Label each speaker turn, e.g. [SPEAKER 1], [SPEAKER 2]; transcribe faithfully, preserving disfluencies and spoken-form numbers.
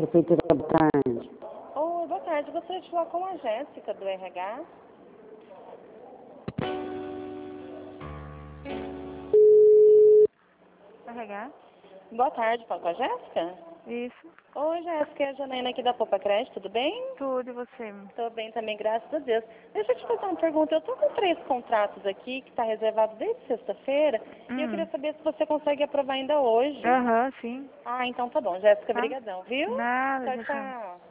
[SPEAKER 1] Prefeitura, boa tarde.
[SPEAKER 2] Oi, boa tarde. Eu gostaria de falar com a Jéssica do R H.
[SPEAKER 3] R H?
[SPEAKER 2] Boa tarde, falo com a Jéssica?
[SPEAKER 3] Isso.
[SPEAKER 2] Oi, Jéssica, é a Janaína aqui da Poupa Crédito, tudo bem?
[SPEAKER 3] Tudo, e você?
[SPEAKER 2] Tô bem também, graças a Deus. Deixa eu te fazer uma pergunta. Eu tô com três contratos aqui que tá reservado desde sexta-feira e eu
[SPEAKER 3] Hum.
[SPEAKER 2] queria saber se você consegue aprovar ainda hoje.
[SPEAKER 3] Aham, sim.
[SPEAKER 2] Ah, então tá bom, Jéssica,
[SPEAKER 3] Tá?
[SPEAKER 2] brigadão, viu?
[SPEAKER 3] Nada,
[SPEAKER 2] Tchau,
[SPEAKER 3] já tá.
[SPEAKER 2] tchau.